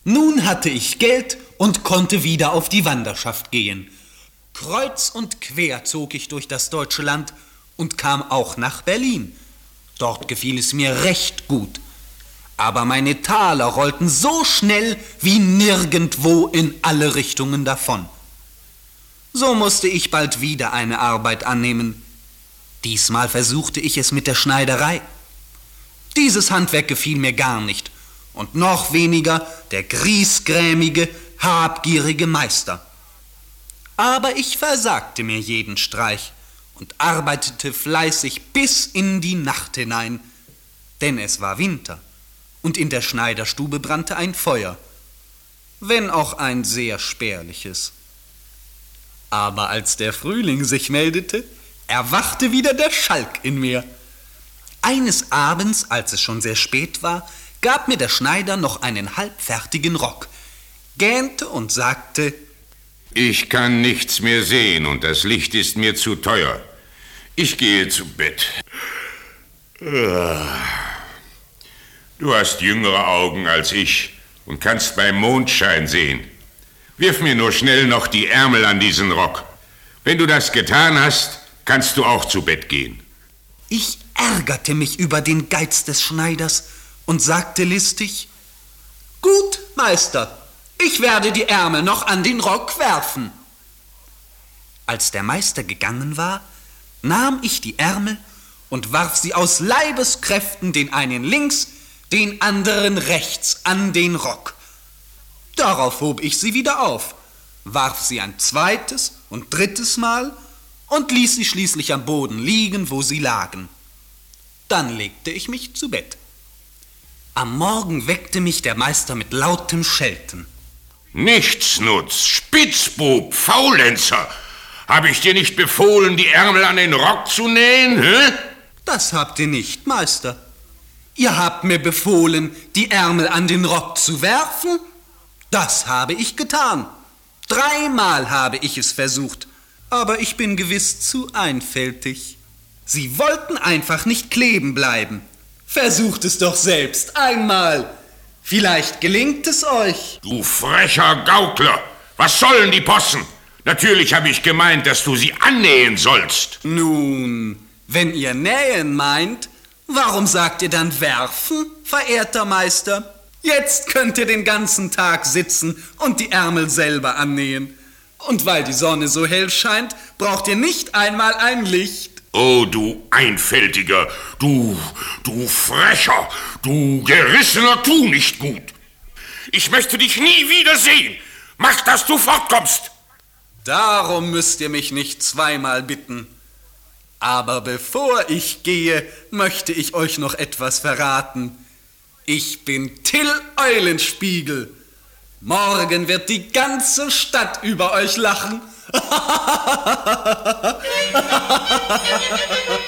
Nun hatte ich Geld und konnte wieder auf die Wanderschaft gehen. Kreuz und quer zog ich durch das deutsche Land und kam auch nach Berlin. Dort gefiel es mir recht gut. Aber meine Taler rollten so schnell wie nirgendwo in alle Richtungen davon. So musste ich bald wieder eine Arbeit annehmen. Diesmal versuchte ich es mit der Schneiderei. Dieses Handwerk gefiel mir gar nicht und noch weniger der griesgrämige, habgierige Meister. Aber ich versagte mir jeden Streich und arbeitete fleißig bis in die Nacht hinein, denn es war Winter und in der Schneiderstube brannte ein Feuer, wenn auch ein sehr spärliches. Aber als der Frühling sich meldete, erwachte wieder der Schalk in mir. Eines Abends, als es schon sehr spät war, gab mir der Schneider noch einen halbfertigen Rock, gähnte und sagte: Ich kann nichts mehr sehen und das Licht ist mir zu teuer. Ich gehe zu Bett. Du hast jüngere Augen als ich und kannst beim Mondschein sehen. Wirf mir nur schnell noch die Ärmel an diesen Rock. Wenn du das getan hast, kannst du auch zu Bett gehen. Ich ärgerte mich über den Geiz des Schneiders und sagte listig: Gut, Meister, ich werde die Ärmel noch an den Rock werfen. Als der Meister gegangen war, nahm ich die Ärmel und warf sie aus Leibeskräften den einen links, den anderen rechts an den Rock. Darauf hob ich sie wieder auf, warf sie ein zweites und drittes Mal und ließ sie schließlich am Boden liegen, wo sie lagen. Dann legte ich mich zu Bett. Am Morgen weckte mich der Meister mit lautem Schelten. Nichtsnutz, Spitzbub, Faulenzer! Habe ich dir nicht befohlen, die Ärmel an den Rock zu nähen, hä? Das habt ihr nicht, Meister. Ihr habt mir befohlen, die Ärmel an den Rock zu werfen. Das habe ich getan. 3-mal habe ich es versucht, aber ich bin gewiss zu einfältig. Sie wollten einfach nicht kleben bleiben. Versucht es doch selbst einmal. Vielleicht gelingt es euch. Du frecher Gaukler! Was sollen die Possen? Natürlich habe ich gemeint, dass du sie annähen sollst. Nun, wenn ihr nähen meint, warum sagt ihr dann werfen, verehrter Meister? Jetzt könnt ihr den ganzen Tag sitzen und die Ärmel selber annähen. Und weil die Sonne so hell scheint, braucht ihr nicht einmal ein Licht. Oh, du Einfältiger, du Frecher, du gerissener Tunichtgut. Ich möchte dich nie wiedersehen. Mach, dass du fortkommst. Darum müsst ihr mich nicht 2-mal bitten. Aber bevor ich gehe, möchte ich euch noch etwas verraten. Ich bin Till Eulenspiegel. Morgen wird die ganze Stadt über euch lachen.